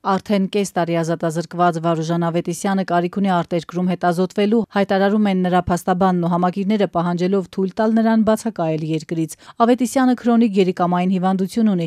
Արդեն կես տարի ազատազրկված Վարուժան Ավետիսյանը կարիք ունի արտերկրում հետազոտվելու, հայտարարում են նրա փաստաբանն ու համակիրները պահանջելով թույլ տալ նրան բացակայել երկրից։ Ավետիսյանը քրոնիկ երիկամային հիվանդություն ունի։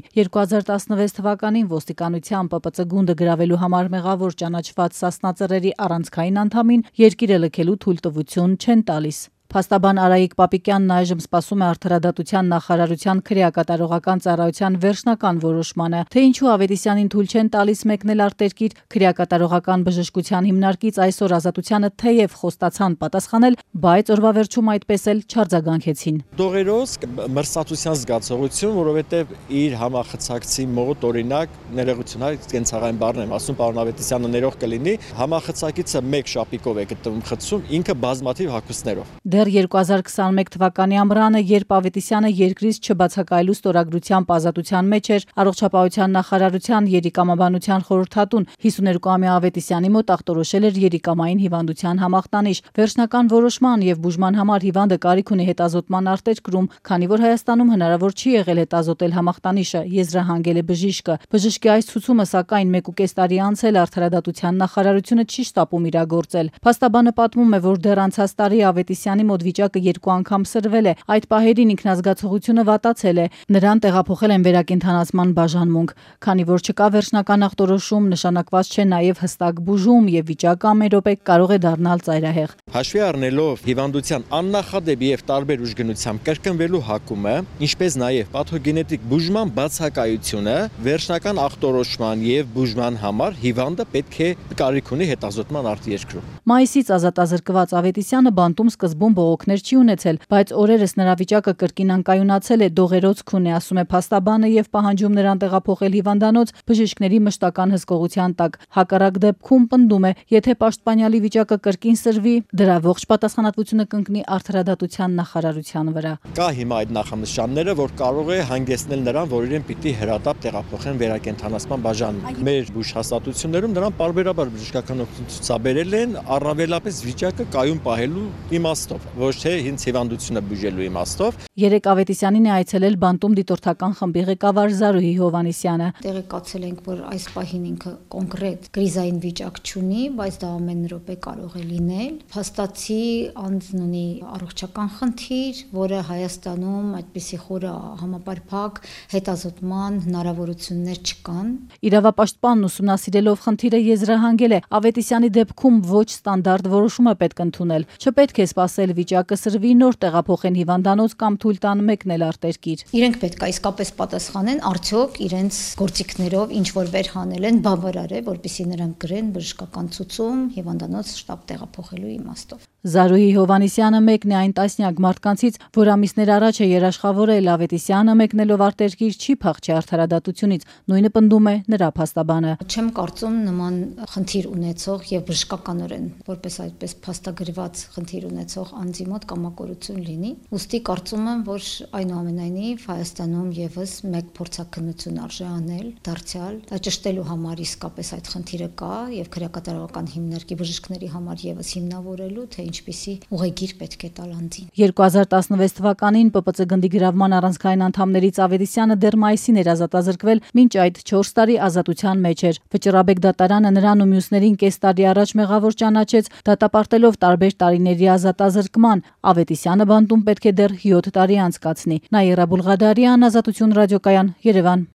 2016 թվականին ոստիկանության ՊՊՑ գունդը գրավելու համար մեղավոր ճանաչված Սասնա Ծռերի առանցքային անդամին երկիրը լքելու թույլտվություն չեն տալիս։ Փաստաբան Արայիկ Պապիկյանն այժմ սպասում է Արդարադատության նախարարության քրեակատարողական ծառայության վերջնական որոշմանը, թե ինչու Ավետիսյանին թույլ չեն տալիս մեկնել արտերկիր։ Քրեակատարողական բժշկության հիմնարկից այսօր Ազատությանը թեև խոստացան պատասխանել, բայց օրվա վերջում այդպես էլ չարձագանքեցին։ Դողերոս մրսածության զգացողություն, որովհետև իր համախցակցի մոտ օրինակ ներողություն, կենցաղային բառն եմ ասում, պարոն Ավետիսյանը ներող կլինի, համախցակիցը մեկ շապիկով է գտնվում խցում, ինքը բազմաթիվ հագուստներով։ Դեռ 2021 թվականի ամռանը, երբ Ավետիսյանը երկրից չբացակայելու ստորագրությամբ ազատության մեջ էր, Առողջապահության նախարարության երիկամաբանության խորհրդատուն 52-ամյա Ավետիսյանի մոտ ախտորոշել էր երիկամային հիվանդության համախտանիշ։ Վերջնական որոշման եւ բուժման համար հիվանդը կարիք ունի հետազոտման արտերկրում, քանի որ Հայաստանում հնարավոր չի եղել հետազոտել համախտանիշը, եզրահանգել է բժիշկը։ Բժշկի այս ցուցումը, սակայն 1.5 տարի անց էլ Արդարադատության նախարարությունը չի շտապում իրագործել։ Փաստաբանը պատմում է, որ դեռ անցած տարի Ավետիսյանի մոտ վիճակը 2 անգամ սրվել է, այդ պահերին ինքնազգացողությունը վատացել է, նրան տեղափոխել են վերակենդանացման բաժանմունք, քանի որ չկա վերջնական ախտորոշում, նշանակված չէ նաև հստակ բուժում եւ վիճակը ամեն րոպե կարող է դառնալ ծայրահեղ։ Հաշվի առնելով հիվանդության աննախադեպ եւ տարբեր ուժգնությամբ կրկնվելու հակումը, ինչպես նաև պաթոգենետիկ բուժման բացակայությունը, վերջնական ախտորոշման եւ բուժման համար հիվանդը պետք է կարիք ունի հետազոտման արտերկրում։ Մայիսից ազատազրկված Ավետիսյանը բանտում սկզբում բողոքներ չի ունեցել, բայց օրերս նրա վիճակը կրկին անկայունացել է, դողերոց քուն է, ասում է փաստաբանը եւ պահանջում նրան տեղափոխել հիվանդանոց բժիշկների մշտական հսկողության տակ։ Հակառակ դեպքում պնդում է, եթե պաշտպանյալի վիճակը կրկին սրվի, դրա ողջ պատասխանատվությունը կընկնի Արդարադատության նախարարության վրա։ Կա հիմա այդ նախանշանները, որ կարող է հանգեցնել նրան, որ իրեն պիտի հրատապ տեղափոխեն վերակենդանացման բաժանմունք։ Մեր բուժհաստատություններում նրան պարբերաբար բժշկական օգնություն ցուցաբերել են, առավելապես վիճակը կայուն պահելու իմաստով, ոչ թե հենց հիվանդությունը բուժելու իմաստով։ Երեք Ավետիսյանին է այցելել բանտում դիտորդական խմբի ղեկավար Զարուհի Հովհաննիսյանը։ Տեղեկացել ենք, որ այս պահին ինքը կոնկրետ կրիզային վիճակ չունի, բայց դա ամեն րոպե կարող է լինել։ Փաստացի անձն ունի առողջական խնդիր, որը Հայաստանում այդպիսի խորը համապարփակ հետազոտման հնարավորություններ չկան։ Իրավապաշտպանն ուսումնասիրելով խնդիրը եզրահանգել է, Ավետիսյանի դեպքում ոչ ստանդարտ որոշում է պետք ընդունել։ Չպետք է սպասել վիճակը սրվի, նոր տեղափոխեն հիվանդանոց կամ թույլ տան մեկնել արտերկիր։ Իրենք պետք է իսկապես պատասխանեն, արդյոք իրենց գործիքներով ինչ որ վերհանել են բավարար է, որպեսզի նրանք գրեն բժշկական ցուցում հիվանդանոց շտապ տեղափոխելու իմաստով։ Զարուհի Հովհաննիսյանը մեկն է այն տասնյակ մարդկանցից, որ ամիսներ առաջ է երաշխավորել Ավետիսյանը մեկնելով արտերկիր չի փախչի Արդարադատությունից, նույնը պնդում է նրա փաստաբանը։ Չեմ կարծում նման խնդիր ունեցող եւ բժշկականորեն որպես այդպես փաստագրված խնդիր ունեցող անձի մոտ կամակորություն լինի։ Ուստի կարծում եմ, որ այնուամենայնիվ Հայաստանում եւս մեկ փորձաքննություն արժե անել դարձյալ ճշտելու համար իսկապես այդ խնդիրը կա եւ քրեակատարողական հիմնարկի բժիշկների համար եւս հիմնավորելու, թե ինչպիսի ուղեգիր պետք է տալ անձին։ 2016 թվականին ՊՊՑ գնդի գրավման առանցքային անդամներից Ավետիսյանը դեռ մայիսին էր ազատազրկվել, մինչ այդ 4 տարի ազատության մեջ էր։ Վճռաբեկ դատարանը նրան ու մյուսներին կես տարի առաջ մեղավոր ճանաչեց, դատապարտելով տարբեր տարիների ազատազրկման։ Ավետիսյանը բանտում պետք է դեռ 7 տարի անցկացնի։ Նաիրա Բուլղադարյան, Ազատություն ռադիոկայան, Երևան։